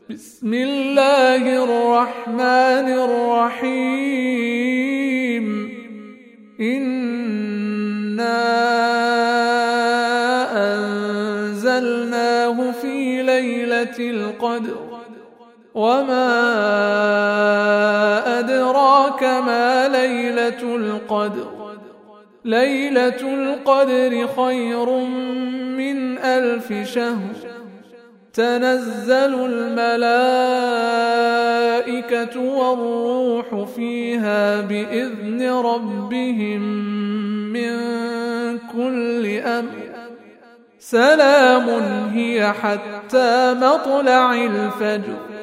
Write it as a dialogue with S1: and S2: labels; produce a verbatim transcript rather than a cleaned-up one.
S1: بسم الله الرحمن الرحيم إنا أنزلناه في ليلة القدر وما أدراك ما ليلة القدر ليلة القدر خير من ألف شهر تنزل الملائكة والروح فيها بإذن ربهم من كل أمر سلام هي حتى مطلع الفجر